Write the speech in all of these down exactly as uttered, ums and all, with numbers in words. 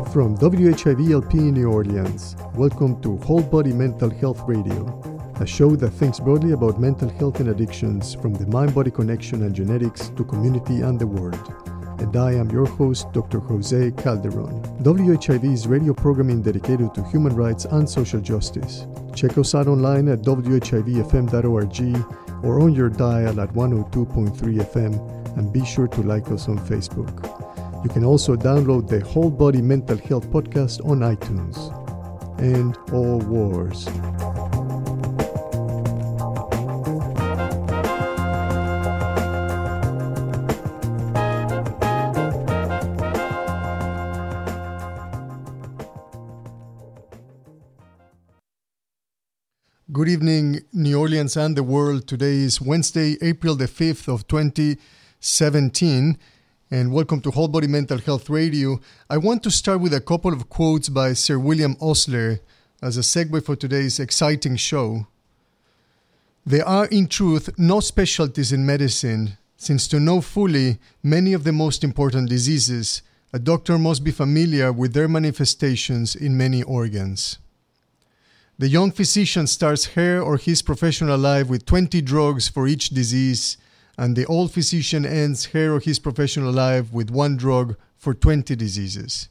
From W H I V L P in New Orleans, welcome to Whole Body Mental Health Radio, a show that thinks broadly about mental health and addictions from the mind-body connection and genetics to community and the world. And I am your host, Doctor Jose Calderon. W H I V's radio programming dedicated to human rights and social justice. Check us out online at w h i v f m dot org or on your dial at one oh two point three F M, and be sure to like us on Facebook. You can also download the Whole Body Mental Health podcast on iTunes. End all wars. Good evening, New Orleans and the world. Today is Wednesday, April the fifth of twenty seventeen. And welcome to Whole Body Mental Health Radio. I want to start with a couple of quotes by Sir William Osler as a segue for today's exciting show. There are, in truth, no specialties in medicine, since to know fully many of the most important diseases, a doctor must be familiar with their manifestations in many organs. The young physician starts her or his professional life with twenty drugs for each disease, and the old physician ends her or his professional life with one drug for twenty diseases.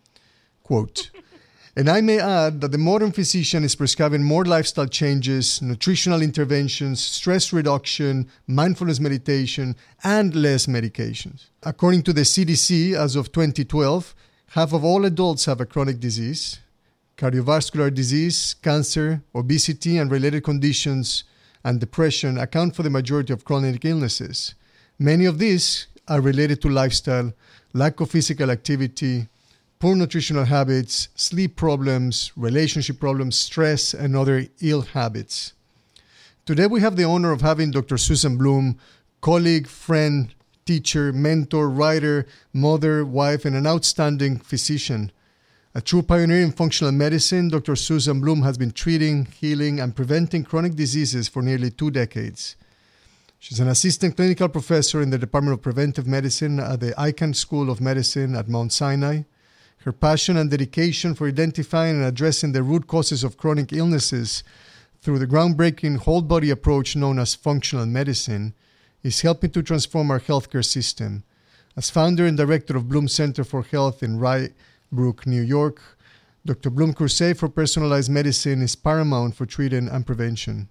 Quote, and I may add that the modern physician is prescribing more lifestyle changes, nutritional interventions, stress reduction, mindfulness meditation, and less medications. According to the C D C, as of twenty twelve, half of all adults have a chronic disease. Cardiovascular disease, cancer, obesity, and related conditions and depression account for the majority of chronic illnesses. Many of these are related to lifestyle, lack of physical activity, poor nutritional habits, sleep problems, relationship problems, stress, and other ill habits. Today we have the honor of having Doctor Susan Blum, colleague, friend, teacher, mentor, writer, mother, wife, and an outstanding physician. A true pioneer in functional medicine, Doctor Susan Blum has been treating, healing, and preventing chronic diseases for nearly two decades. She's an assistant clinical professor in the Department of Preventive Medicine at the Icahn School of Medicine at Mount Sinai. Her passion and dedication for identifying and addressing the root causes of chronic illnesses through the groundbreaking whole-body approach known as functional medicine is helping to transform our healthcare system. As founder and director of Blum Center for Health in Rye Brook, New York, Doctor Blum Crusade for Personalized Medicine is paramount for treating and prevention.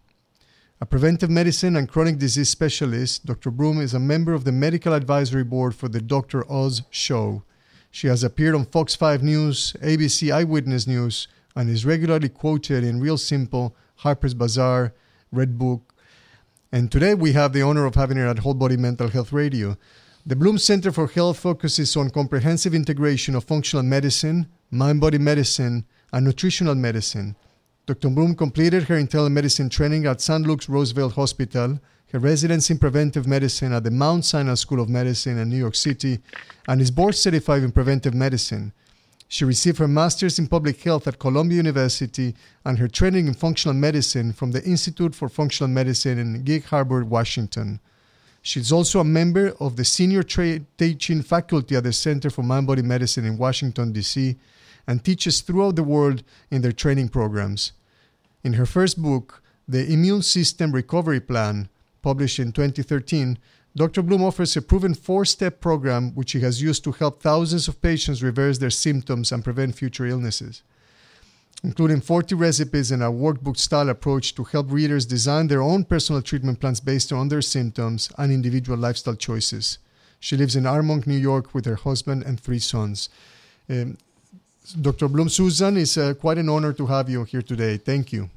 A preventive medicine and chronic disease specialist, Doctor Blum is a member of the Medical Advisory Board for the Doctor Oz Show. She has appeared on Fox five News, A B C Eyewitness News, and is regularly quoted in Real Simple, Harper's Bazaar, Red Book. And today we have the honor of having her at Whole Body Mental Health Radio. The Blum Center for Health focuses on comprehensive integration of functional medicine, mind-body medicine, and nutritional medicine. Doctor Blum completed her internal medicine training at Saint Luke's Roosevelt Hospital, her residency in preventive medicine at the Mount Sinai School of Medicine in New York City, and is board certified in preventive medicine. She received her master's in public health at Columbia University and her training in functional medicine from the Institute for Functional Medicine in Gig Harbor, Washington. She's also a member of the senior tra- teaching faculty at the Center for Mind-Body Medicine in Washington, D C, and teaches throughout the world in their training programs. In her first book, The Immune System Recovery Plan, published in twenty thirteen, Doctor Blum offers a proven four-step program which she has used to help thousands of patients reverse their symptoms and prevent future illnesses, including forty recipes and a workbook-style approach to help readers design their own personal treatment plans based on their symptoms and individual lifestyle choices. She lives in Armonk, New York, with her husband and three sons. Um, Doctor Blum, Susan, it's uh, quite an honor to have you here today. Thank you.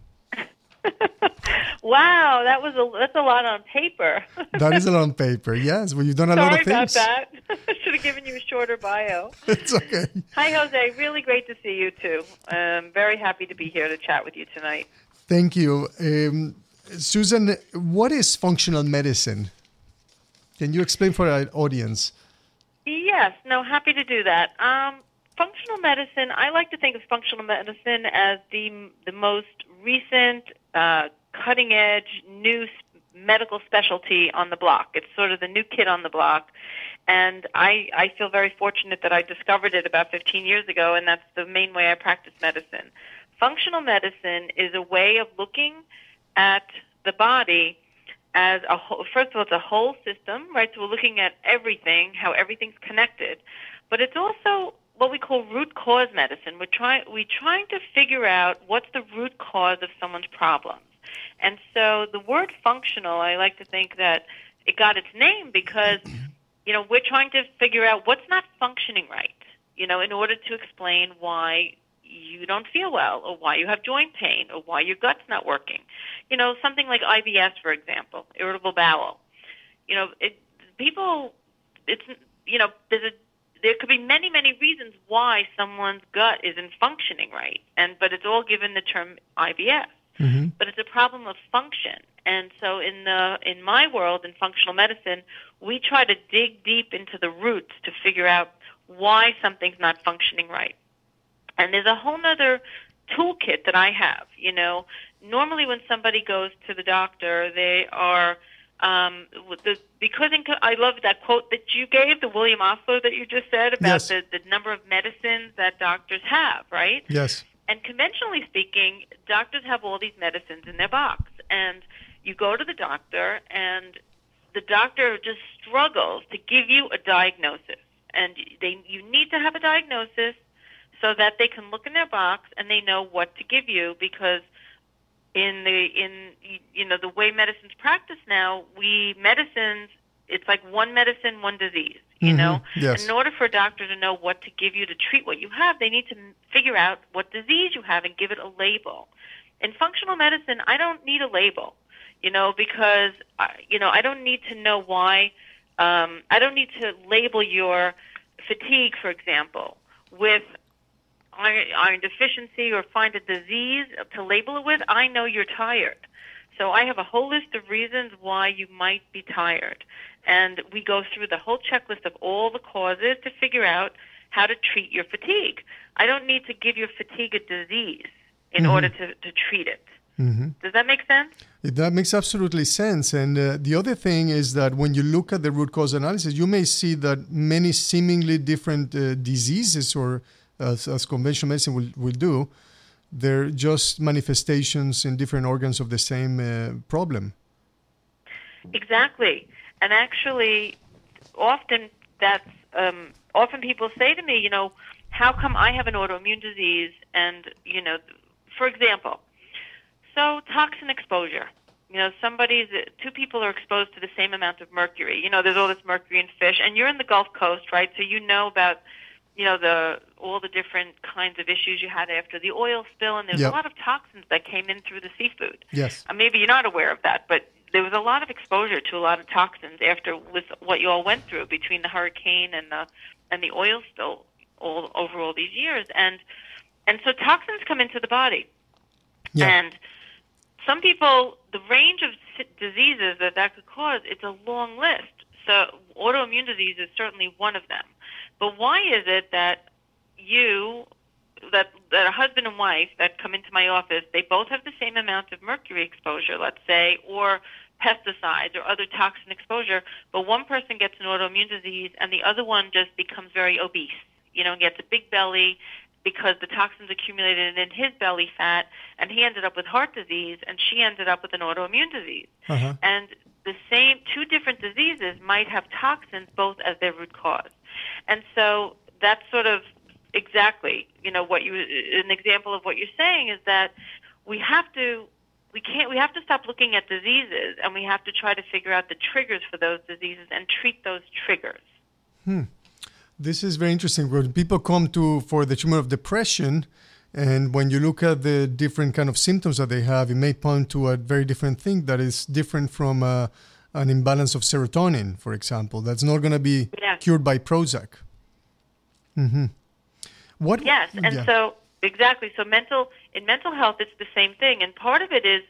Wow, that was a that's a lot on paper. That is a lot on paper, yes. Well, you've done a Sorry lot of things. Sorry about that. I should have given you a shorter bio. It's okay. Hi, Jose. Really great to see you, too. I'm very happy to be here to chat with you tonight. Thank you. Um, Susan, what is functional medicine? Can you explain for our audience? Yes. No, happy to do that. Um, functional medicine, I like to think of functional medicine as the, the most recent uh cutting-edge, new medical specialty on the block. It's sort of the new kid on the block. And I, I feel very fortunate that I discovered it about fifteen years ago, and that's the main way I practice medicine. Functional medicine is a way of looking at the body as a whole. First of all, it's a whole system, right? So we're looking at everything, how everything's connected. But it's also what we call root cause medicine. We're trying we're trying to figure out what's the root cause of someone's problems. And so the word functional, I like to think that it got its name because, you know, we're trying to figure out what's not functioning right, you know, in order to explain why you don't feel well or why you have joint pain or why your gut's not working. You know, something like I B S, for example, irritable bowel. You know, it, people, it's, you know, there's a, there could be many, many reasons why someone's gut isn't functioning right, and but it's all given the term I B S. Mm-hmm. But it's a problem of function. And so in the in my world, in functional medicine, we try to dig deep into the roots to figure out why something's not functioning right. And there's a whole other toolkit that I have. You know, normally when somebody goes to the doctor, they are um, the, because in, I love that quote that you gave, the William Osler that you just said about yes. the, the number of medicines that doctors have, right? Yes. And conventionally speaking, doctors have all these medicines in their box. And you go to the doctor, and the doctor just struggles to give you a diagnosis. And they, you need to have a diagnosis so that they can look in their box and they know what to give you. Because in the in you know the way medicine's practiced now, we medicines it's like one medicine, one disease. You mm-hmm. know, yes. in order for a doctor to know what to give you to treat what you have, they need to figure out what disease you have and give it a label. In functional medicine, I don't need a label, you know, because, you know, I don't need to know why. Um, I don't need to label your fatigue, for example, with iron, iron deficiency or find a disease to label it with. I know you're tired. So I have a whole list of reasons why you might be tired. And we go through the whole checklist of all the causes to figure out how to treat your fatigue. I don't need to give your fatigue a disease in mm-hmm. order to, to treat it. Mm-hmm. Does that make sense? That makes absolutely sense. And uh, the other thing is that when you look at the root cause analysis, you may see that many seemingly different uh, diseases, or as, as conventional medicine will, will do, they're just manifestations in different organs of the same uh, problem. Exactly. And actually, often that's um, often people say to me, you know, how come I have an autoimmune disease? And, you know, for example, so toxin exposure. You know, somebody's, two people are exposed to the same amount of mercury. You know, there's all this mercury in fish. And you're in the Gulf Coast, right? So you know about, you know, the all the different kinds of issues you had after the oil spill. And there's yep. a lot of toxins that came in through the seafood. Yes. Uh, maybe you're not aware of that, but there was a lot of exposure to a lot of toxins after with what you all went through between the hurricane and the and the oil spill all over all these years. And and so toxins come into the body. Yeah. And some people, the range of diseases that that could cause, it's a long list. So autoimmune disease is certainly one of them. But why is it that you, that that a husband and wife that come into my office, they both have the same amount of mercury exposure, let's say, or pesticides or other toxin exposure, but one person gets an autoimmune disease and the other one just becomes very obese, you know, and gets a big belly because the toxins accumulated in his belly fat, and he ended up with heart disease, and she ended up with an autoimmune disease. Uh-huh. And the same two different diseases might have toxins both as their root cause. And so that's sort of exactly, you know, what you, an example of what you're saying is that we have to, we can't, we have to stop looking at diseases, and we have to try to figure out the triggers for those diseases and treat those triggers. Hmm. This is very interesting. When people come to for the treatment of depression, and when you look at the different kind of symptoms that they have, it may point to a very different thing that is different from uh, an imbalance of serotonin, for example. That's not going to be yeah. cured by Prozac. Mm-hmm. What? Yes, and yeah. so exactly. So mental in mental health, it's the same thing, and part of it is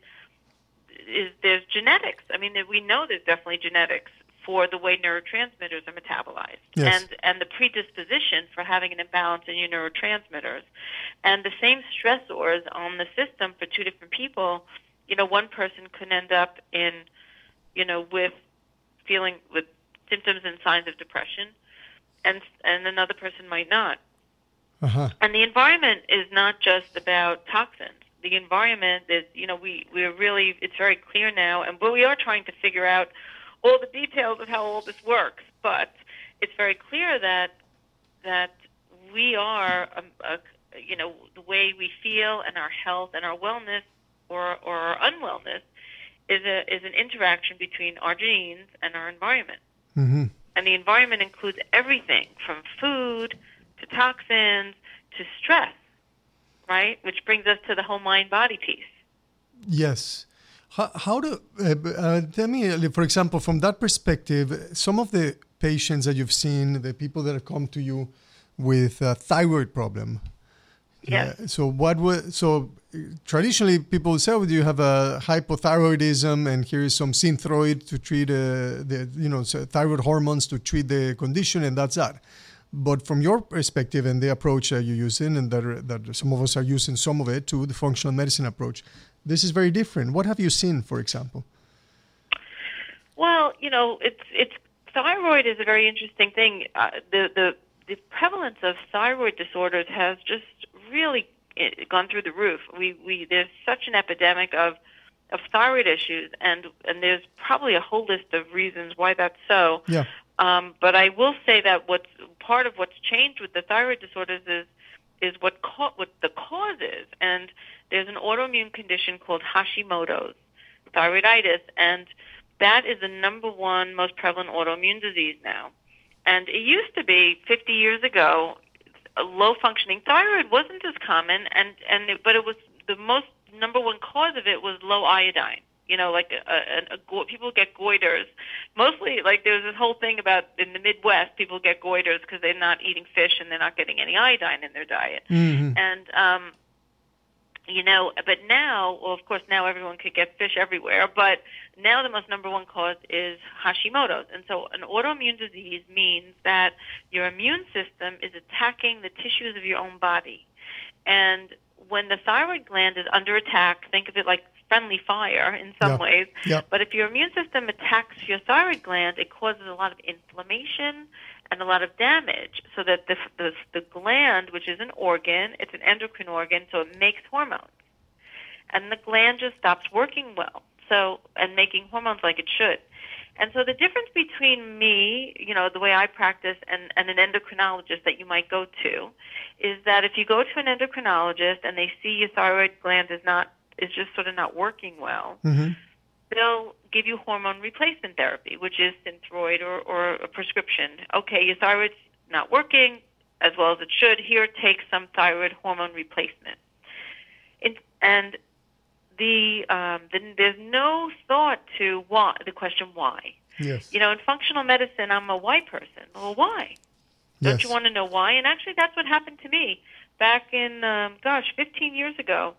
is there's genetics. I mean, we know there's definitely genetics for the way neurotransmitters are metabolized, yes. and and the predisposition for having an imbalance in your neurotransmitters, and the same stressors on the system for two different people. You know, one person could end up in you know, with feeling with symptoms and signs of depression, and and another person might not. Uh-huh. And the environment is not just about toxins. The environment is, you know, we we're really it's very clear now, and but we are trying to figure out all the details of how all this works. But it's very clear that that we are, a, a, you know, the way we feel and our health and our wellness or or our unwellness is a is an interaction between our genes and our environment. Mm-hmm. And the environment includes everything from food to toxins to stress, right? Which brings us to the whole mind-body piece. Yes. How, how do, uh, uh, tell me, uh, for example, from that perspective, some of the patients that you've seen, the people that have come to you with a thyroid problem. Yes. Uh, so what was, so uh, traditionally people say, oh, you have a hypothyroidism and here is some Synthroid to treat uh, the, you know, so thyroid hormones to treat the condition, and that's that. But from your perspective and the approach that you're using, and that, that some of us are using some of it too, the functional medicine approach, this is very different. What have you seen, for example? Well, you know, it's it's thyroid is a very interesting thing. Uh, the the the prevalence of thyroid disorders has just really gone through the roof. We we there's such an epidemic of of thyroid issues, and and there's probably a whole list of reasons why that's so. Yeah. Um, but I will say that what's part of what's changed with the thyroid disorders is is what ca- what the cause is, and there's an autoimmune condition called Hashimoto's thyroiditis, and that is the number one most prevalent autoimmune disease now. And it used to be fifty years ago, a low functioning thyroid wasn't as common, and and it, but it was the most number one cause of it was low iodine. You know, like a, a, a, a, people get goiters. Mostly, like there's this whole thing about in the Midwest, people get goiters because they're not eating fish and they're not getting any iodine in their diet. Mm-hmm. And, um, you know, but now, well, of course, now everyone could get fish everywhere. But now the most number one cause is Hashimoto's. And so an autoimmune disease means that your immune system is attacking the tissues of your own body. And when the thyroid gland is under attack, think of it like friendly fire in some Yep. ways. Yep. But if your immune system attacks your thyroid gland, it causes a lot of inflammation and a lot of damage, so that the, the, the gland, which is an organ, it's an endocrine organ, so it makes hormones. And the gland just stops working well, so and making hormones like it should. And so the difference between me, you know, the way I practice, and, and an endocrinologist that you might go to, is that if you go to an endocrinologist and they see your thyroid gland is not is just sort of not working well, Mm-hmm. they'll give you hormone replacement therapy, which is Synthroid or, or a prescription. Okay, your thyroid's not working as well as it should. Here, take some thyroid hormone replacement. It, and the, um, the there's no thought to why, the question why. Yes. You know, in functional medicine, I'm a why person. Well, why? Don't Yes. you want to know why? And actually, that's what happened to me back in, um, gosh, fifteen years ago.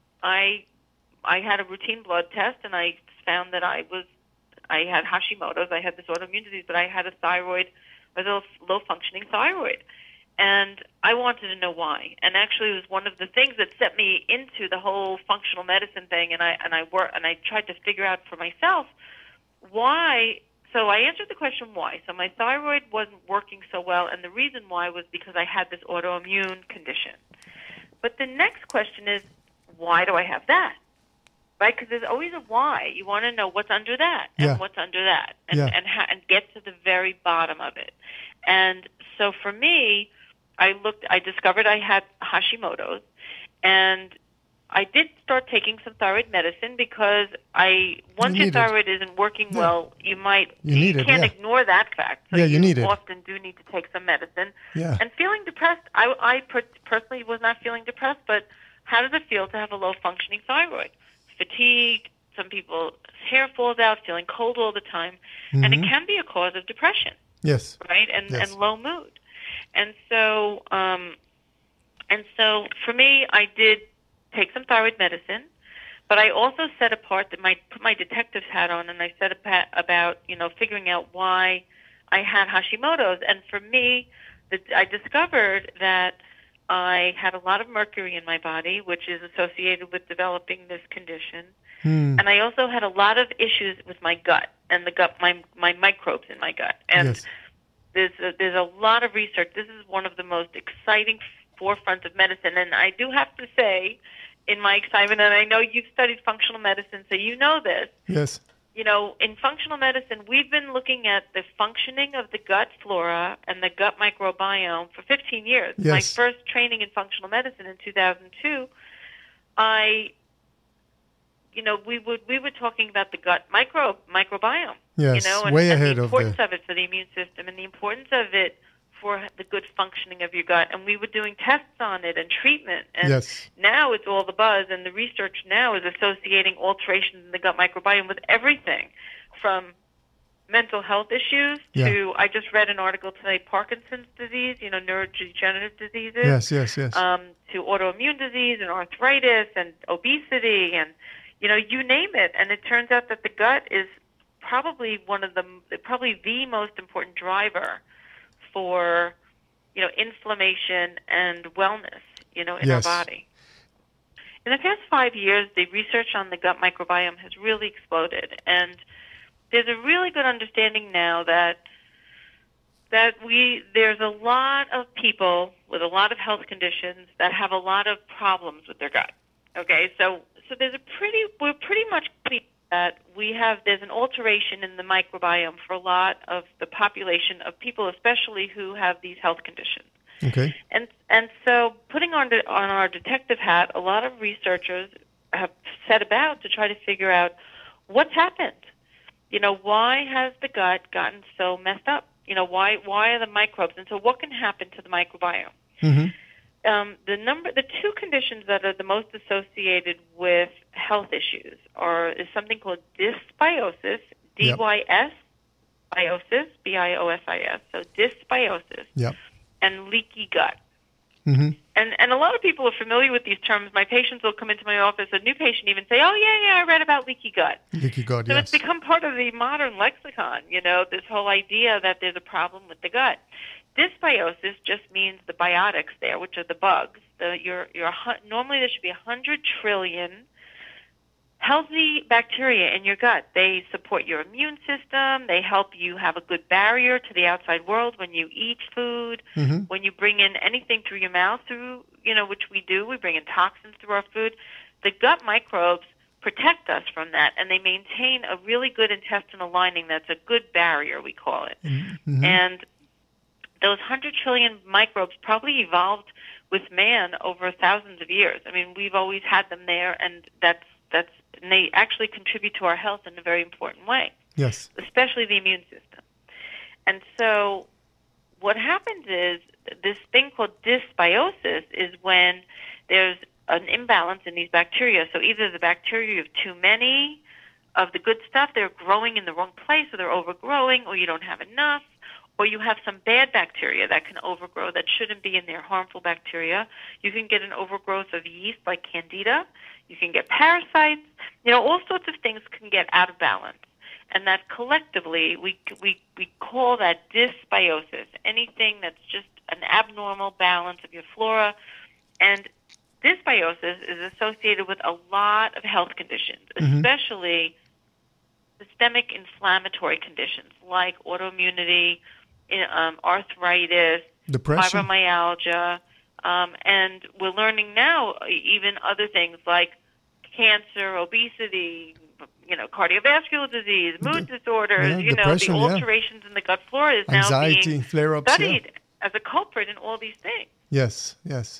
I I had a routine blood test, and I found that I was I had Hashimoto's. I had this autoimmune disease, but I had a thyroid, a low functioning thyroid, and I wanted to know why. And actually, it was one of the things that set me into the whole functional medicine thing. And I and I work and I tried to figure out for myself why. So I answered the question why. So my thyroid wasn't working so well, and the reason why was because I had this autoimmune condition. But the next question is, why do I have that? Right? Because there's always a why. You want to know what's under that and Yeah. what's under that, and Yeah. and, ha- and get to the very bottom of it. And so for me, I looked. I discovered I had Hashimoto's, and I did start taking some thyroid medicine because I once You your need it. thyroid isn't working Yeah. well, you might You need it, can't yeah. ignore that fact. So Yeah, you need it. often do need to take some medicine. Yeah. And feeling depressed, I, I per- personally was not feeling depressed, but how does it feel to have a low-functioning thyroid? Fatigue, some people's hair falls out, feeling cold all the time, and it Mhm. can be a cause of depression, Yes. right, and, Yes. and low mood. And so, um, and so for me, I did take some thyroid medicine, but I also set apart that my put my detective's hat on, and I set apa- about you know figuring out why I had Hashimoto's. And for me, the, I discovered that I had a lot of mercury in my body, which is associated with developing this condition. Hmm. And I also had a lot of issues with my gut. and the gut, my my microbes in my gut. And yes. there's a, there's a lot of research. This is one of the most exciting forefronts of medicine. And I do have to say, in my excitement, and I know you've studied functional medicine, so you know this. Yes. You know, in functional medicine, we've been looking at the functioning of the gut flora and the gut microbiome for fifteen years. Yes. My first training in functional medicine in two thousand two, I, you know, we would we were talking about the gut micro microbiome. Yes, you know, and, way and ahead the of the- importance of it for the immune system and the importance of it for the good functioning of your gut. And we were doing tests on it and treatment. And Yes. now it's all the buzz, and the research now is associating alterations in the gut microbiome with everything from mental health issues Yeah. to, I just read an article today, Parkinson's disease, you know, neurodegenerative diseases. Yes, yes, yes. Um, to autoimmune disease and arthritis and obesity and, you know, you name it. And it turns out that the gut is probably one of the, probably the most important driver for, you know, inflammation and wellness, you know, in Yes. our body. In the past five years, the research on the gut microbiome has really exploded, and there's a really good understanding now that that we there's a lot of people with a lot of health conditions that have a lot of problems with their gut. Okay, so so there's a pretty we're pretty much clear that we have there's an alteration in the microbiome for a lot of the population of people, especially who have these health conditions. Okay. And and so putting on the, on our detective hat, a lot of researchers have set about to try to figure out what's happened. You know, why has the gut gotten so messed up? You know, why why are the microbes? And so what can happen to the microbiome? Mm-hmm. Um, the number, the two conditions that are the most associated with health issues are is something called dysbiosis, D Y S, biosis, B I O S I S, so dysbiosis, Yep. and leaky gut. Mm-hmm. And and a lot of people are familiar with these terms. My patients will come into my office, a new patient even say, oh, yeah, yeah, I read about leaky gut. Leaky gut, So yes. it's become part of the modern lexicon, you know, this whole idea that there's a problem with the gut. Dysbiosis just means the biotics there, which are the bugs. The, your, your, normally there should be one hundred trillion healthy bacteria in your gut. They support your immune system. They help you have a good barrier to the outside world when you eat food, Mm-hmm. when you bring in anything through your mouth, through, you know, which we do. We bring in toxins through our food. The gut microbes protect us from that, and they maintain a really good intestinal lining that's a good barrier, we call it. Mm-hmm. And those one hundred trillion microbes probably evolved with man over thousands of years. I mean, we've always had them there, and that's that's and they actually contribute to our health in a very important way, Yes. especially the immune system. And so what happens is this thing called dysbiosis is when there's an imbalance in these bacteria. So either the bacteria have too many of the good stuff, they're growing in the wrong place, or they're overgrowing, or you don't have enough, or you have some bad bacteria that can overgrow that shouldn't be in there, harmful bacteria. You can get an overgrowth of yeast like Candida. You can get parasites. You know, all sorts of things can get out of balance. And that collectively, we we we call that dysbiosis, anything that's just an abnormal balance of your flora. And dysbiosis is associated with a lot of health conditions, Mm-hmm. especially systemic inflammatory conditions like autoimmunity, um, arthritis, Depression. fibromyalgia, um, and we're learning now even other things like cancer, obesity, you know, cardiovascular disease, mood De- disorders, yeah, you depression, know, the yeah. alterations in the gut flora is now Anxiety, being flare-ups. studied Yeah. as a culprit in all these things. Yes, yes.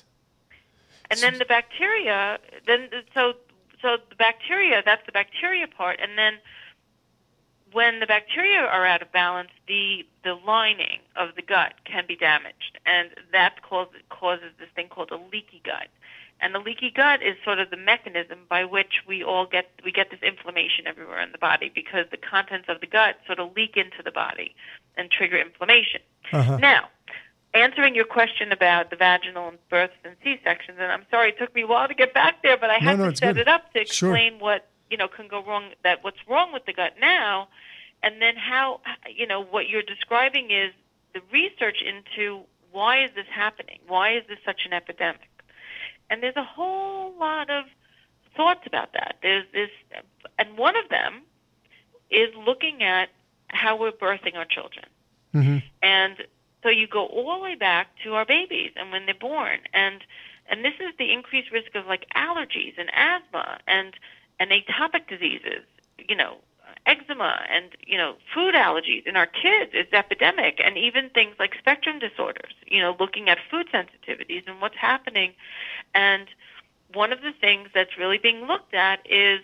And then the bacteria, then so so the bacteria, that's the bacteria part, and then when the bacteria are out of balance, the the lining of the gut can be damaged, and that causes causes this thing called a leaky gut. And the leaky gut is sort of the mechanism by which we all get we get this inflammation everywhere in the body, because the contents of the gut sort of leak into the body and trigger inflammation. Uh-huh. Now, answering your question about the vaginal births and C-sections, and I'm sorry it took me a while to get back there, but I had No, no, to it's set good. it up to Sure. explain what, you know, can go wrong, that what's wrong with the gut now, and then how, you know, what you're describing is the research into why is this happening? Why is this such an epidemic? And there's a whole lot of thoughts about that. There's this, and one of them is looking at how we're birthing our children. Mm-hmm. And so you go all the way back to our babies and when they're born. And and this is the increased risk of like allergies and asthma and, and atopic diseases, you know, eczema and, you know, food allergies in our kids is epidemic, and even things like spectrum disorders, you know, looking at food sensitivities and what's happening. And one of the things that's really being looked at is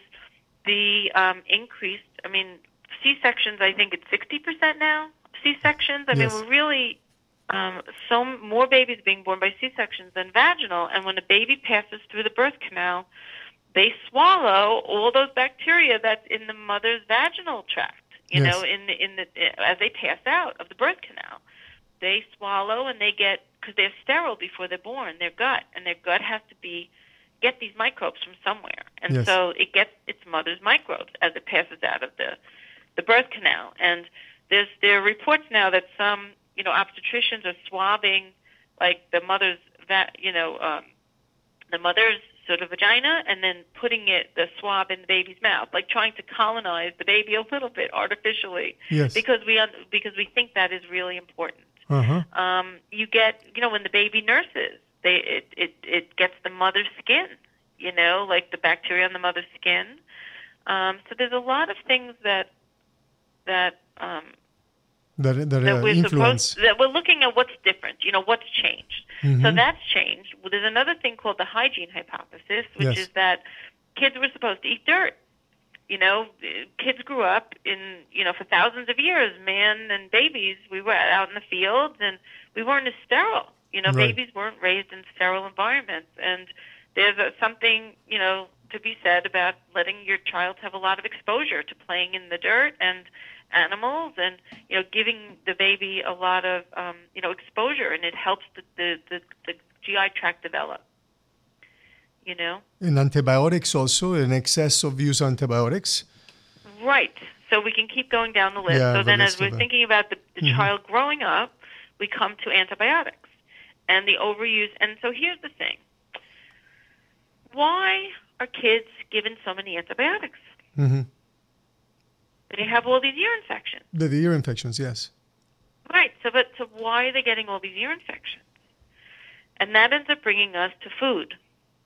the um, increased, I mean, C-sections, I think it's sixty percent now, C-sections. I Yes. mean, we're really, um, so more babies being born by C-sections than vaginal, and when a baby passes through the birth canal, they swallow all those bacteria that's in the mother's vaginal tract, you Yes. know, in the, in the, as they pass out of the birth canal. They swallow and they get, because they're sterile before they're born, their gut, and their gut has to be, get these microbes from somewhere. And Yes. so it gets its mother's microbes as it passes out of the, the birth canal. And there's, there are reports now that some, you know, obstetricians are swabbing, like, the mother's, that you know, um, the mother's sort of vagina, and then putting it, the swab in the baby's mouth, like trying to colonize the baby a little bit artificially, Yes. because we un- because we think that is really important. Uh-huh. Um, you get, you know, when the baby nurses, they it, it it gets the mother's skin, you know, like the bacteria on the mother's skin. Um, so there's a lot of things that that um, That, that, that uh, we're influence. supposed that we're looking at what's different, you know, what's changed. Mhm. So that's changed. Well, there's another thing called the hygiene hypothesis, which Yes. is that kids were supposed to eat dirt. You know, kids grew up in, you know, for thousands of years, man and babies, we were out in the fields and we weren't as sterile. You know, Right. babies weren't raised in sterile environments. And there's a, something, you know, to be said about letting your child have a lot of exposure to playing in the dirt and animals, and, you know, giving the baby a lot of, um, you know, exposure, and it helps the, the, the, the G I tract develop, you know? And antibiotics also, an excess of use of antibiotics. Right. So we can keep going down the list. Yeah, so the then list as we're of it. thinking about the, the Mhm. child growing up, we come to antibiotics and the overuse. And so here's the thing. Why are kids given so many antibiotics? Mm-hmm. They have all these ear infections. The, the ear infections, yes. Right. So, but so why are they getting all these ear infections? And that ends up bringing us to food,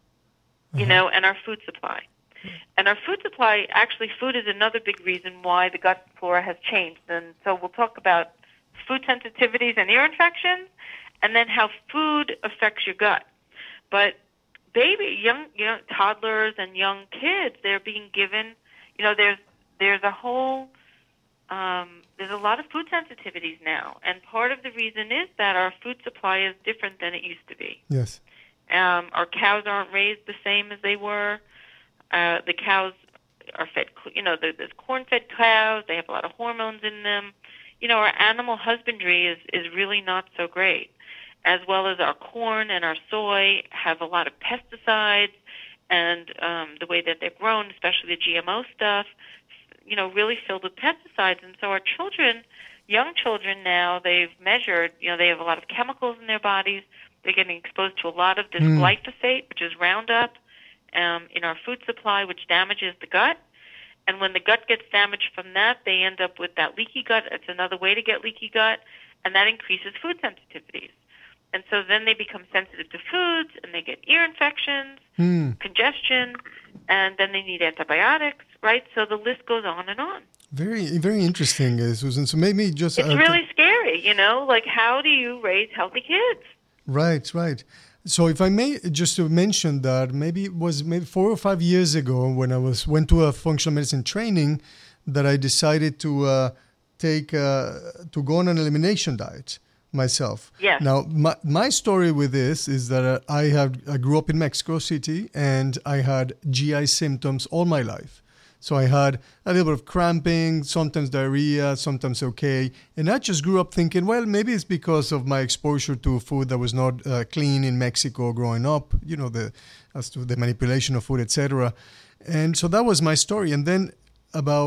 you Uh-huh. know, and our food supply. And our food supply, actually, food is another big reason why the gut flora has changed. And so we'll talk about food sensitivities and ear infections, and then how food affects your gut. But baby, young, young toddlers and young kids, they're being given, you know, there's there's a whole, um, there's a lot of food sensitivities now. And part of the reason is that our food supply is different than it used to be. Yes. Um, our cows aren't raised the same as they were. Uh, the cows are fed, you know, there's corn-fed cows. They have a lot of hormones in them. You know, our animal husbandry is, is really not so great, as well as our corn and our soy have a lot of pesticides, and um, the way that they're grown, especially the G M O stuff, you know, really filled with pesticides. And so our children, young children now, they've measured, you know, they have a lot of chemicals in their bodies. They're getting exposed to a lot of this Mm. glyphosate, which is Roundup, um, in our food supply, which damages the gut. And when the gut gets damaged from that, they end up with that leaky gut. It's another way to get leaky gut, and that increases food sensitivities. And so then they become sensitive to foods, and they get ear infections, Mm. congestion, and then they need antibiotics, right? So the list goes on and on. Very, very interesting, uh, Susan. So maybe just... It's uh, really scary, you know? Like, how do you raise healthy kids? Right, right. So if I may just to mention that maybe it was maybe four or five years ago when I was went to a functional medicine training that I decided to uh, take uh, to go on an elimination diet myself. Yes. Now my my story with this is that uh, I have I grew up in Mexico City and I had G I symptoms all my life. So I had a little bit of cramping, sometimes diarrhea, sometimes okay. And I just grew up thinking, well, maybe it's because of my exposure to food that was not uh, clean in Mexico growing up, you know, the as to the manipulation of food, et cetera. And so that was my story. And then about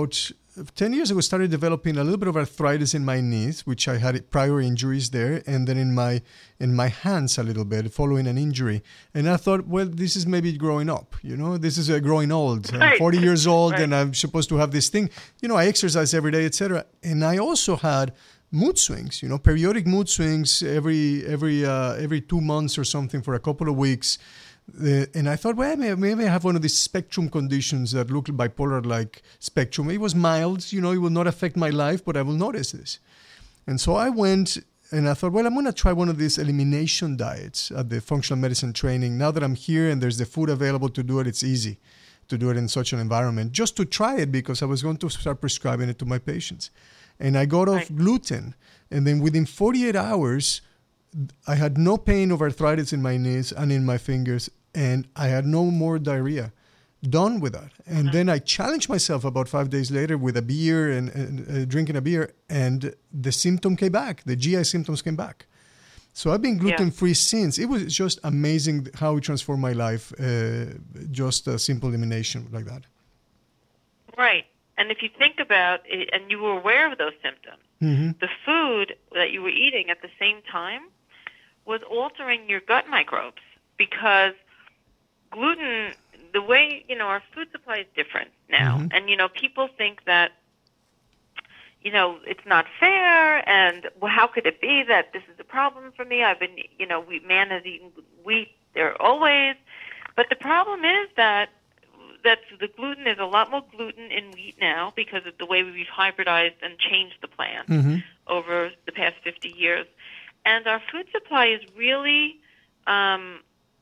ten years ago, started developing a little bit of arthritis in my knees, which I had prior injuries there, and then in my in my hands a little bit following an injury. And I thought, well, this is maybe growing up, you know, this is uh, growing old. Right. I'm forty years old, Right. and I'm supposed to have this thing. You know, I exercise every day, et cetera. And I also had mood swings, you know, periodic mood swings every every uh, every two months or something for a couple of weeks. Uh, and I thought, well, maybe, maybe I have one of these spectrum conditions that look bipolar-like spectrum. It was mild, you know, it will not affect my life, but I will notice this. And so I went and I thought, well, I'm going to try one of these elimination diets at the functional medicine training. Now that I'm here and there's the food available to do it, it's easy to do it in such an environment, just to try it because I was going to start prescribing it to my patients. And I got off Right. gluten. And then within forty-eight hours, I had no pain of arthritis in my knees and in my fingers, and I had no more diarrhea. Done with that. And Mm-hmm. then I challenged myself about five days later with a beer and, and uh, drinking a beer, and the symptom came back. The G I symptoms came back. So I've been gluten-free since. It was just amazing how it transformed my life, uh, just a simple elimination like that. Right. And if you think about it, and you were aware of those symptoms, Mm-hmm. the food that you were eating at the same time was altering your gut microbes, because gluten, the way, you know, our food supply is different now. Mhm. And, you know, people think that, you know, it's not fair, and well, how could it be that this is a problem for me? I've been, you know, we, man has eaten wheat there always. But the problem is that that the gluten, is a lot more gluten in wheat now because of the way we've hybridized and changed the plant Mm-hmm. over the past fifty years. And our food supply is really um,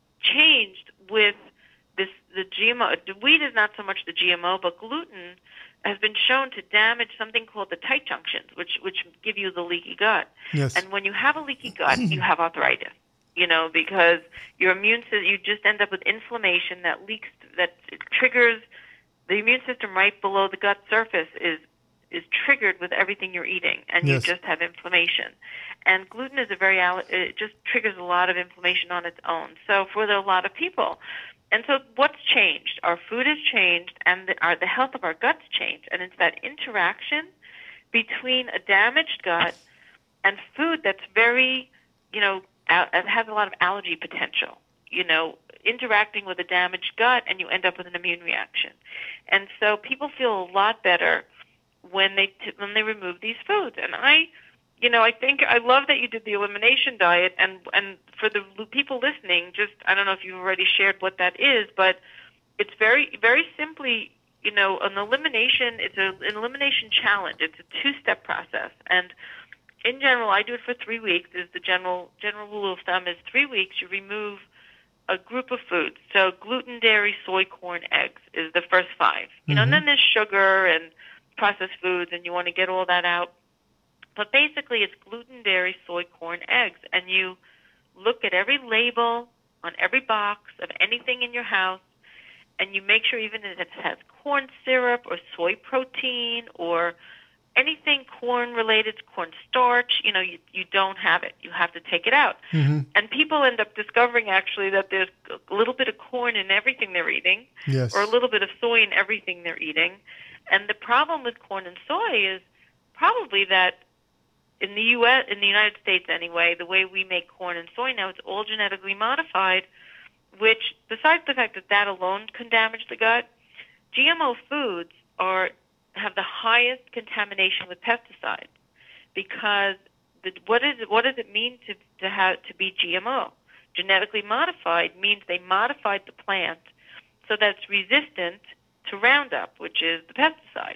changed with this, the G M O. The wheat is not so much the G M O, but gluten has been shown to damage something called the tight junctions, which, which give you the leaky gut. Yes. And when you have a leaky gut, you have arthritis, you know, because your immune system, you just end up with inflammation that leaks, that triggers the immune system right below the gut surface is is triggered with everything you're eating, and Yes. you just have inflammation. And gluten is a very, it just triggers a lot of inflammation on its own. So for a lot of people. And so what's changed? Our food has changed, and the, our, the health of our guts changed. And it's that interaction between a damaged gut and food that's very, you know, al- it has a lot of allergy potential, you know, interacting with a damaged gut, and you end up with an immune reaction. And so people feel a lot better when they t- when they remove these foods. And I, you know, I think I love that you did the elimination diet. And and for the l- people listening, just I don't know if you've already shared what that is, but it's very very simply, you know, an elimination. It's a, an elimination challenge. It's a two-step process. And in general, I do it for three weeks. Is the general general rule of thumb is three weeks. You remove a group of foods. So gluten, dairy, soy, corn, eggs is the first five. You know, and then there's sugar and processed foods, and you want to get all that out. But basically, it's gluten, dairy, soy, corn, eggs. And you look at every label on every box of anything in your house, and you make sure even if it has corn syrup or soy protein or anything corn-related, corn starch, you know, you, you don't have it. You have to take it out. Mm-hmm. And people end up discovering, actually, that there's a little bit of corn in everything they're eating, Yes. or a little bit of soy in everything they're eating. And the problem with corn and soy is probably that in the U S, in the United States anyway, the way we make corn and soy now, it's all genetically modified, which, besides the fact that that alone can damage the gut, G M O foods are have the highest contamination with pesticides, because the, what is it, what does it mean to to have to be G M O? Genetically modified means they modified the plant so that it's resistant to Roundup, which is the pesticide.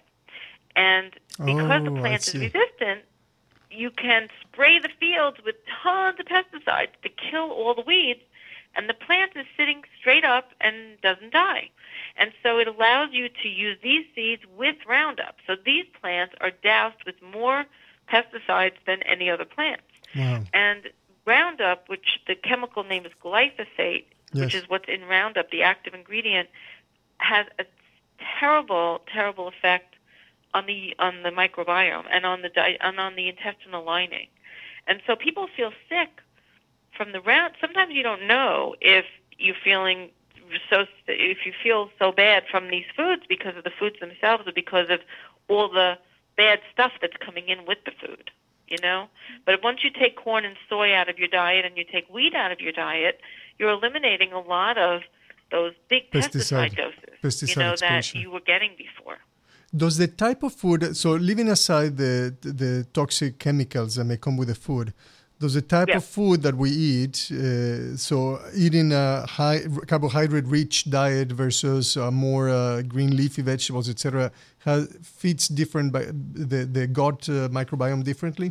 And because Oh, the I plant is see. resistant, you can spray the fields with tons of pesticides to kill all the weeds, and the plant is sitting straight up and doesn't die. And so it allows you to use these seeds with Roundup. So these plants are doused with more pesticides than any other plants. Wow. And Roundup, which the chemical name is glyphosate, Yes. which is what's in Roundup, the active ingredient, has a terrible, terrible effect on the on the microbiome and on the di- and on the intestinal lining. And so people feel sick from the round. Sometimes you don't know if you're feeling so if you feel so bad from these foods because of the foods themselves, or because of all the bad stuff that's coming in with the food, you know? But once you take corn and soy out of your diet and you take wheat out of your diet, you're eliminating a lot of those big pesticide, pesticide doses, pesticide you know, exposure. That you were getting before. Does the type of food, so leaving aside the the toxic chemicals that may come with the food, does the type yeah. of food that we eat, uh, so eating a high carbohydrate-rich diet versus a more uh, green leafy vegetables, et cetera, feeds different by the the gut uh, microbiome differently?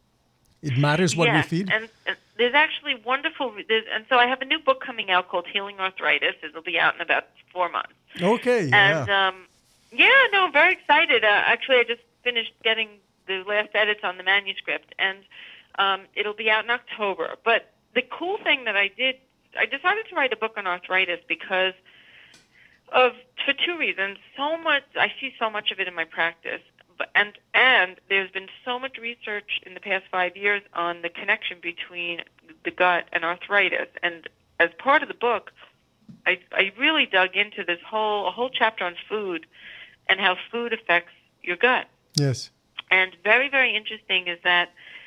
It matters what yes, we feed. And, and there's actually wonderful, there's, and so I have a new book coming out called Healing Arthritis. It'll be out in about four months. Okay. And yeah. um, yeah, no, I'm very excited. Uh, actually, I just finished getting the last edits on the manuscript, and um, it'll be out in October. But the cool thing that I did, I decided to write a book on arthritis because of, for two reasons. So much, I see so much of it in my practice. But, and and there's been so much research in the past five years on the connection between the gut and arthritis. And as part of the book, I, I really dug into this whole a whole chapter on food and how food affects your gut. Yes. And very, very interesting is that,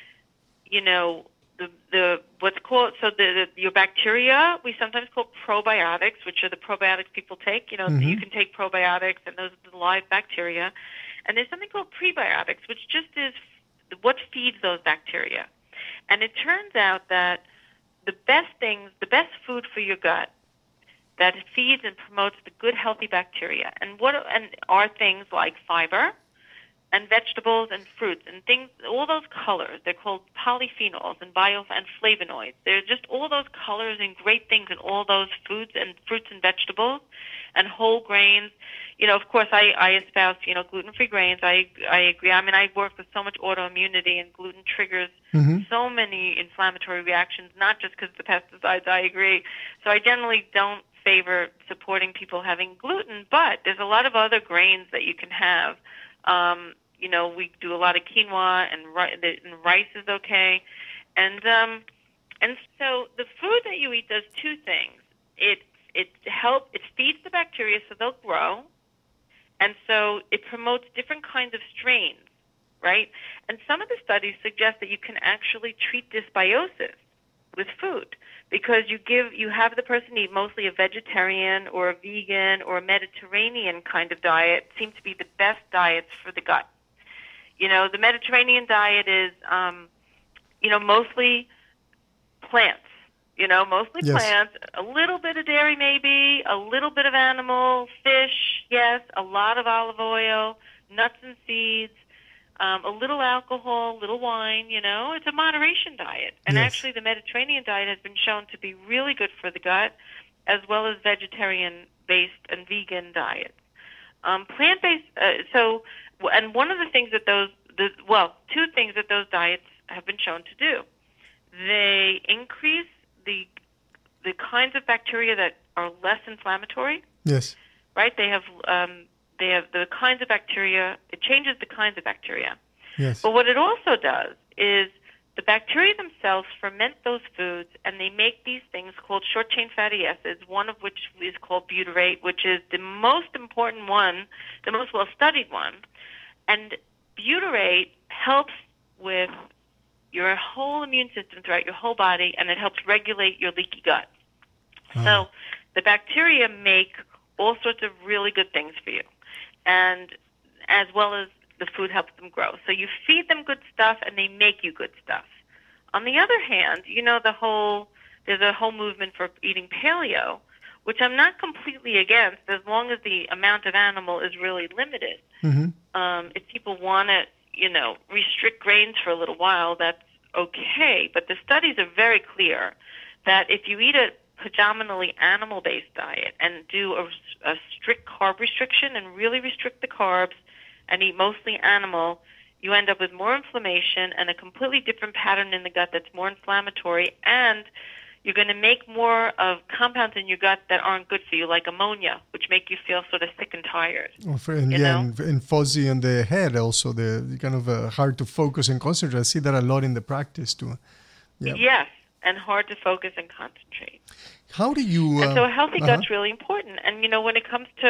you know, the the what's called, so the, the your bacteria, we sometimes call probiotics, which are the probiotics people take. You know, mm-hmm. you can take probiotics, and those are the live bacteria. And there's something called prebiotics, which just is what feeds those bacteria. And it turns out that the best things, the best food for your gut that feeds and promotes the good, healthy bacteria, and what and are things like fiber and vegetables and fruits and things, all those colors. They're called polyphenols and bio and flavonoids. They're just all those colors and great things in all those foods and fruits and vegetables and whole grains. You know, of course, I, I espouse, you know, gluten-free grains. I I agree. I mean, I work with so much autoimmunity, and gluten triggers mm-hmm. so many inflammatory reactions, not just because of the pesticides. I agree. So I generally don't favor supporting people having gluten, but there's a lot of other grains that you can have. Um, you know, we do a lot of quinoa, and, ri- and rice is okay. And um, and so the food that you eat does two things. It it helps, it feeds the bacteria so they'll grow, and so it promotes different kinds of strains, right? And some of the studies suggest that you can actually treat dysbiosis with food, because you give you have the person eat mostly a vegetarian or a vegan or a Mediterranean kind of diet. Seem to be the best diets for the gut. You know, the Mediterranean diet is, um, you know, mostly plants. You know, mostly yes. plants, a little bit of dairy maybe, a little bit of animal, fish, yes, a lot of olive oil, nuts and seeds, um, a little alcohol, a little wine, you know. It's a moderation diet. And yes. actually the Mediterranean diet has been shown to be really good for the gut, as well as vegetarian-based and vegan diets. Um, plant-based, uh, so, and one of the things that those, the, well, two things that those diets have been shown to do. They increase the the kinds of bacteria that are less inflammatory. Yes. Right? They have um, they have the kinds of bacteria. It changes the kinds of bacteria. Yes. But what it also does is the bacteria themselves ferment those foods, and they make these things called short-chain fatty acids, one of which is called butyrate, which is the most important one, the most well-studied one. And butyrate helps with your whole immune system throughout your whole body, and it helps regulate your leaky gut. Uh-huh. So the bacteria make all sorts of really good things for you, and as well as the food helps them grow. So you feed them good stuff, and they make you good stuff. On the other hand, you know, the whole there's a whole movement for eating paleo, which I'm not completely against, as long as the amount of animal is really limited. Mm-hmm. Um, if people want to, you know, restrict grains for a little while, that's okay. But the studies are very clear that if you eat a predominantly animal-based diet and do a, a strict carb restriction and really restrict the carbs and eat mostly animal, you end up with more inflammation and a completely different pattern in the gut that's more inflammatory, and you're going to make more of compounds in your gut that aren't good for you, like ammonia, which make you feel sort of sick and tired. Oh, for, and, yeah, and, and fuzzy in the head also, the kind of uh, hard to focus and concentrate. I see that a lot in the practice too. Yeah. Yes, and hard to focus and concentrate. How do you... Uh, and so a healthy uh-huh. gut's really important. And, you know, when it comes to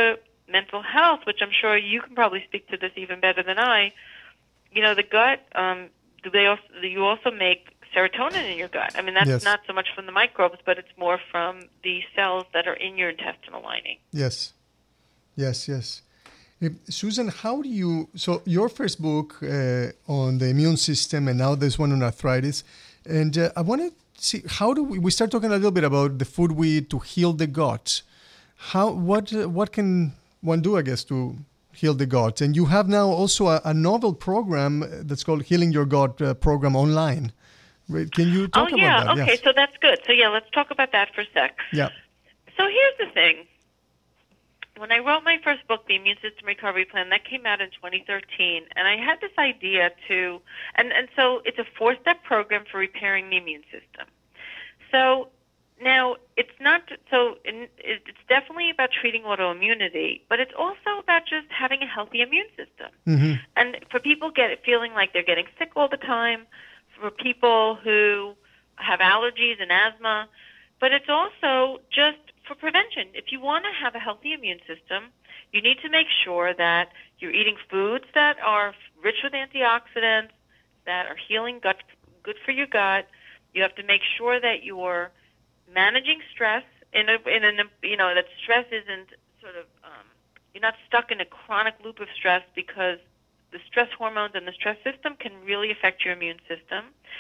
mental health, which I'm sure you can probably speak to this even better than I, you know, the gut, um, they also, you also make serotonin in your gut. I mean, that's Yes. not so much from the microbes, but it's more from the cells that are in your intestinal lining. Yes. Yes, yes. Uh, Susan, how do you, so your first book uh, on the immune system, and now there's one on arthritis, and uh, I want to see, how do we, we start talking a little bit about the food we eat to heal the gut. How, what, uh, what can one do, I guess, to heal the gut? And you have now also a, a novel program that's called Healing Your Gut uh, program online. Wait, can you talk oh, yeah. about that? Okay, Yes. so that's good. So, yeah, let's talk about that for a sec. Yeah. So here's the thing. When I wrote my first book, The Immune System Recovery Plan, that came out in twenty thirteen, and I had this idea to, and, and so it's a four-step program for repairing the immune system. So now it's not, so in, it's definitely about treating autoimmunity, but it's also about just having a healthy immune system. Mm-hmm. And for people get feeling like they're getting sick all the time, for people who have allergies and asthma, but it's also just for prevention. If you want to have a healthy immune system, you need to make sure that you're eating foods that are rich with antioxidants, that are healing gut, good for your gut. You have to make sure that you're managing stress in a, in a, you know, that stress isn't sort of, um, you're not stuck in a chronic loop of stress, because the stress hormones and the stress system can really affect your immune system.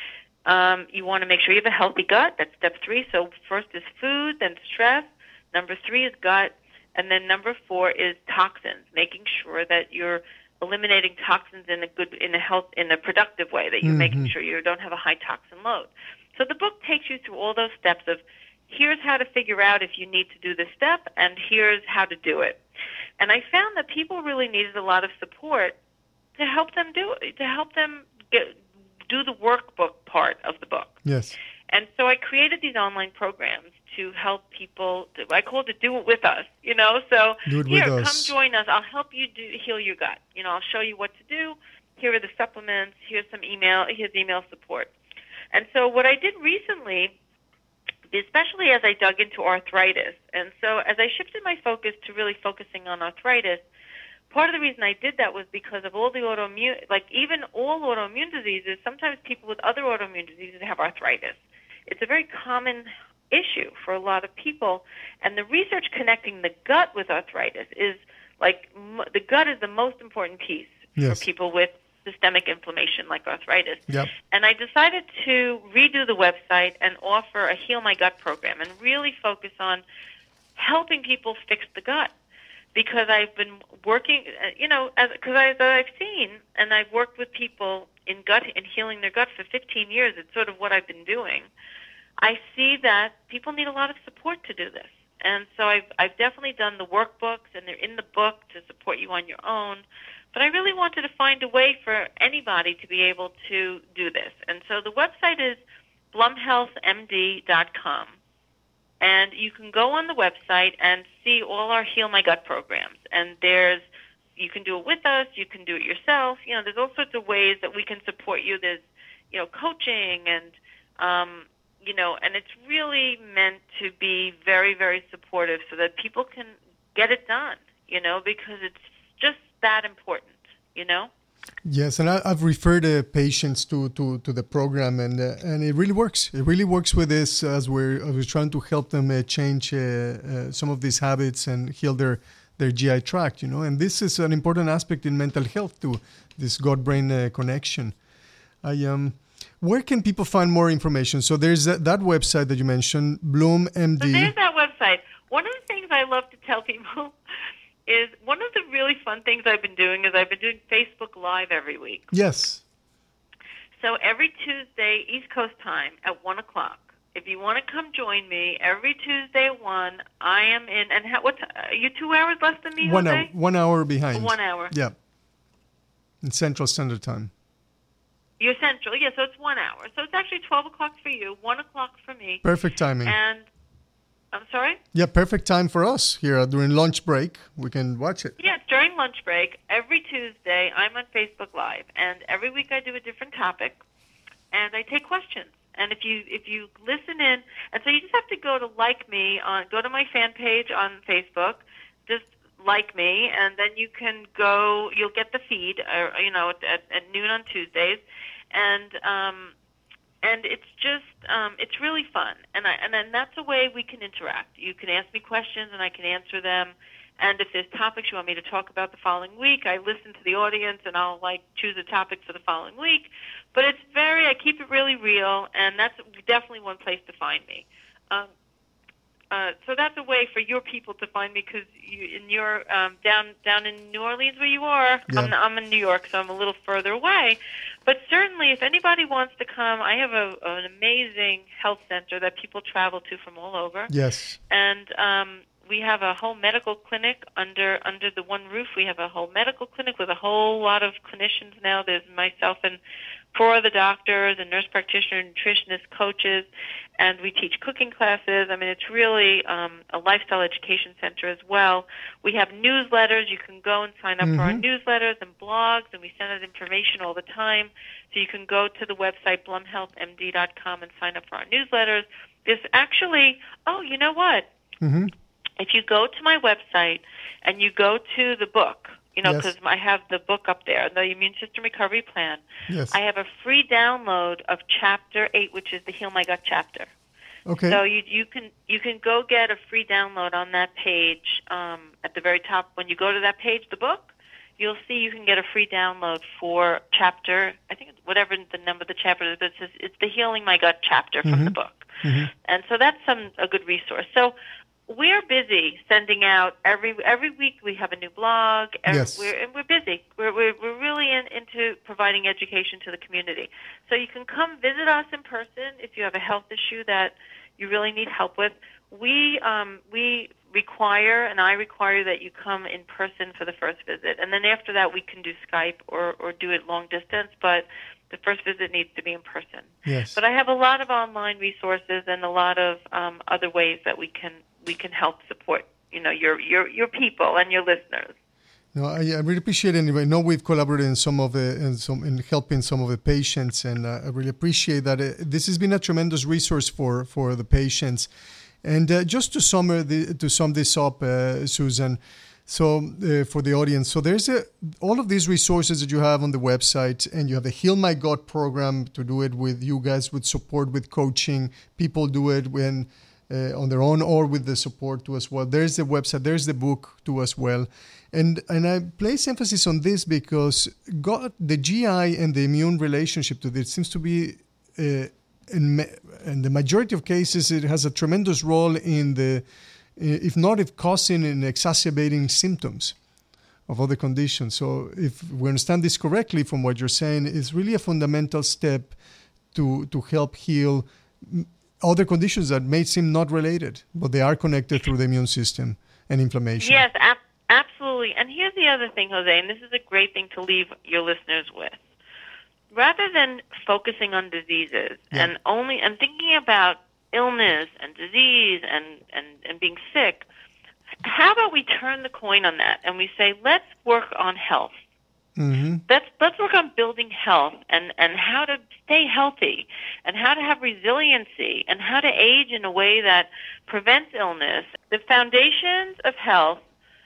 Um, you want to make sure you have a healthy gut. That's step three. So first is food, then stress. Number three is gut. And then number four is toxins, making sure that you're eliminating toxins in a good, in a health, in a productive way, that you're Mm-hmm. making sure you don't have a high toxin load. So the book takes you through all those steps of, here's how to figure out if you need to do this step, and here's how to do it. And I found that people really needed a lot of support to help them do it, to help them get, do the workbook part of the book. Yes. And so I created these online programs to help people. To, I call it to do it with us, you know. So Do it here, with come us. join us. I'll help you do heal your gut. You know, I'll show you what to do. Here are the supplements. Here's some email. Here's email support. And so what I did recently, especially as I dug into arthritis, and so as I shifted my focus to really focusing on arthritis, part of the reason I did that was because of all the autoimmune, like even all autoimmune diseases, sometimes people with other autoimmune diseases have arthritis. It's a very common issue for a lot of people, and the research connecting the gut with arthritis is like, m- the gut is the most important piece Yes. for people with systemic inflammation like arthritis. Yep. And I decided to redo the website and offer a Heal My Gut program and really focus on helping people fix the gut. Because I've been working, uh, you know, as because I've seen, and I've worked with people in gut and healing their gut for fifteen years. It's sort of what I've been doing. I see that people need a lot of support to do this, and so I've I've definitely done the workbooks, and they're in the book to support you on your own. But I really wanted to find a way for anybody to be able to do this, and so the website is blumhealth m d dot com. And you can go on the website and see all our Heal My Gut programs. And there's, you can do it with us, you can do it yourself. You know, there's all sorts of ways that we can support you. There's, you know, coaching and, um, you know, and it's really meant to be very, very supportive so that people can get it done, you know, because it's just that important, you know? Yes, and I, I've referred uh, patients to, to, to the program, and uh, and it really works. It really works with this as we're, as we're trying to help them uh, change uh, uh, some of these habits and heal their, their G I tract, you know. And this is an important aspect in mental health too, this gut-brain uh, connection. I um, where can people find more information? So there's that, that website that you mentioned, Bloom M D. So there's that website. One of the things I love to tell people is one of the really fun things I've been doing is I've been doing Facebook Live every week. Yes. So every Tuesday, East Coast time at one o'clock. If you want to come join me, every Tuesday at one, I am in, and how, what, are you two hours less than me, One Jose? hour, one hour behind. One hour. Yeah. In Central Standard Time. You're Central, yeah, so it's one hour. So it's actually twelve o'clock for you, one o'clock for me. Perfect timing. And, I'm sorry? Yeah, perfect time for us here during lunch break. We can watch it. Yeah, it's during lunch break. Every Tuesday, I'm on Facebook Live, and every week I do a different topic, and I take questions. And if you if you listen in, and so you just have to go to like me on, go to my fan page on Facebook, just like me, and then you can go. You'll get the feed, uh, you know, at, at noon on Tuesdays, and um, and it's just um, it's really fun, and I and then that's a way we can interact. You can ask me questions, and I can answer them. And if there's topics you want me to talk about the following week, I listen to the audience, and I'll like choose a topic for the following week. But it's very, I keep it really real, and that's definitely one place to find me. Um, uh, so that's a way for your people to find me, because you, in your um, down down in New Orleans where you are, Yeah. I'm, I'm in New York, so I'm a little further away. But certainly, if anybody wants to come, I have a, an amazing health center that people travel to from all over. Yes. And um, we have a whole medical clinic under under the one roof. We have a whole medical clinic with a whole lot of clinicians now. There's myself and four other doctors, and nurse practitioner, nutritionist, coaches, and we teach cooking classes. I mean, it's really um, a lifestyle education center as well. We have newsletters. You can go and sign up mm-hmm. for our newsletters and blogs, and we send out information all the time. So you can go to the website, blum health m d dot com, and sign up for our newsletters. There's actually, oh, you know what? Mm-hmm. If you go to my website and you go to the book, you know, because yes. I have the book up there, the Immune System Recovery Plan. Yes. I have a free download of Chapter eight, which is the Heal My Gut chapter. Okay. So you you can you can go get a free download on that page um, at the very top. When you go to that page, the book, you'll see you can get a free download for Chapter, I think it's whatever the number of the chapter is, but it says it's the Healing My Gut chapter from mm-hmm. the book. Mm-hmm. And so that's some a good resource. So we're busy sending out every every week. We have a new blog. Every, yes. we're and we're busy. We're we're, we're really in, into providing education to the community. So you can come visit us in person if you have a health issue that you really need help with. We um, we require, and I require, that you come in person for the first visit, and then after that we can do Skype or or do it long distance. But the first visit needs to be in person. Yes. But I have a lot of online resources and a lot of um, other ways that we can. we can help support, you know, your your your people and your listeners. No, I, I really appreciate it. Anyway, I know we've collaborated in some of the in some in helping some of the patients, and uh, I really appreciate that. Uh, this has been a tremendous resource for for the patients. And uh, just to sum the, to sum this up, uh, Susan, so uh, for the audience, so there's a, all of these resources that you have on the website, and you have the Heal My Gut program to do it with you guys, with support, with coaching. People do it when. Uh, on their own or with the support to as well. There's the website, there's the book too as well. And and I place emphasis on this because God, the G I and the immune relationship to this seems to be, uh, in, ma- in the majority of cases, it has a tremendous role in the, if not if causing and exacerbating symptoms of other conditions. So if we understand this correctly from what you're saying, it's really a fundamental step to, to help heal other conditions that may seem not related, but they are connected through the immune system and inflammation. Yes, ab- absolutely. And here's the other thing, Jose, and this is a great thing to leave your listeners with. Rather than focusing on diseases yeah. and only and thinking about illness and disease and, and, and being sick, how about we turn the coin on that and we say, let's work on health. Mm-hmm. Let's let's work on building health and, and how to stay healthy and how to have resiliency and how to age in a way that prevents illness. The foundations of health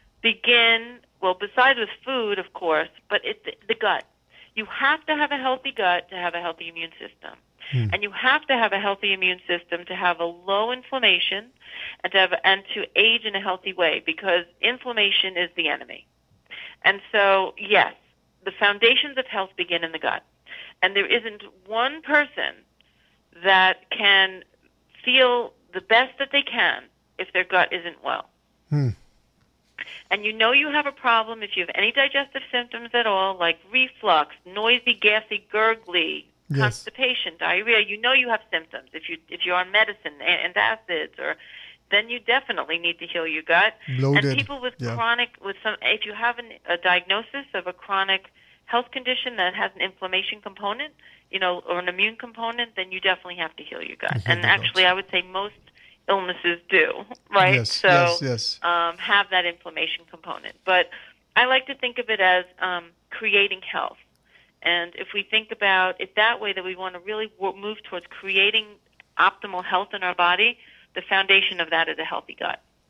begin, well, besides with food, of course, but it's the, the gut. You have to have a healthy gut to have a healthy immune system. Mm. And you have to have a healthy immune system to have a low inflammation and to have and to age in a healthy way, because inflammation is the enemy. And so, yes, the foundations of health begin in the gut. And there isn't one person that can feel the best that they can if their gut isn't well. Hmm. And you know you have a problem if you have any digestive symptoms at all, like reflux, noisy, gassy, gurgly, yes. constipation, diarrhea. You know you have symptoms. If, you, if you're on medicine, antacids, or then you definitely need to heal your gut. Bloated. And people with yeah. chronic, with some, if you have an, a diagnosis of a chronic health condition that has an inflammation component, you know, or an immune component, then you definitely have to heal your gut. And actually, I would say most illnesses do, right? Yes, so yes, yes. Um, have that inflammation component. But I like to think of it as um, creating health. And if we think about it that way, that we want to really move towards creating optimal health in our body, the foundation of that is a healthy gut.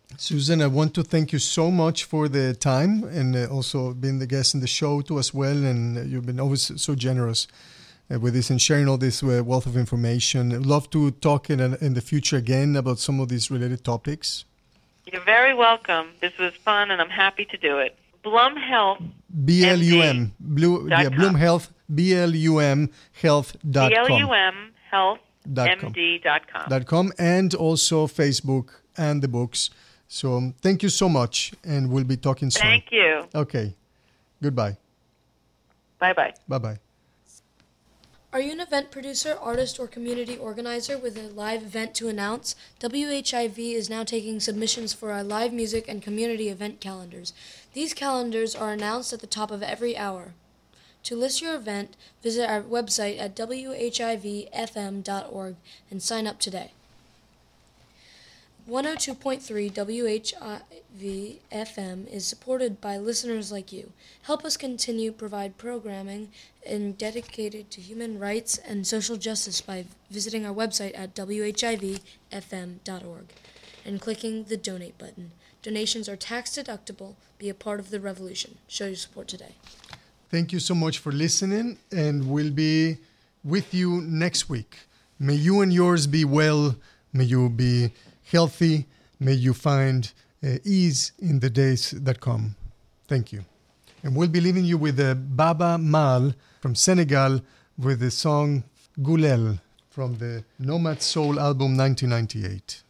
Susan, I want to thank you so much for the time and uh, also being the guest in the show too as well. And uh, you've been always so generous uh, with this and sharing all this uh, wealth of information. I'd love to talk in, in the future again about some of these related topics. You're very welcome. This was fun, and I'm happy to do it. Blum Health. B L U M. Blue, yeah, Blum Health. B L U M Health dot com. B L U M Health M D dot com. Dot com, and also Facebook and the books. So um, thank you so much, and we'll be talking soon. Thank you. Okay. Goodbye. Bye-bye. Bye-bye. Are you an event producer, artist, or community organizer with a live event to announce? W H I V is now taking submissions for our live music and community event calendars. These calendars are announced at the top of every hour. To list your event, visit our website at w h i v f m dot org and sign up today. one oh two point three W H I V F M is supported by listeners like you. Help us continue provide programming and dedicated to human rights and social justice by visiting our website at w h i v f m dot org and clicking the donate button. Donations are tax deductible. Be a part of the revolution. Show your support today. Thank you so much for listening, and we'll be with you next week. May you and yours be well. May you be healthy. May you find uh, ease in the days that come. Thank you. And we'll be leaving you with uh, Baba Mal from Senegal with the song Goulel from the Nomad Soul album nineteen ninety-eight.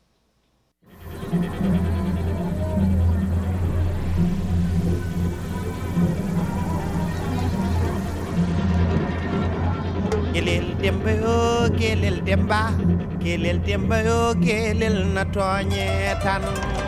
Gelel demba yo gelel demba gelel demba yo gelel na toñe tan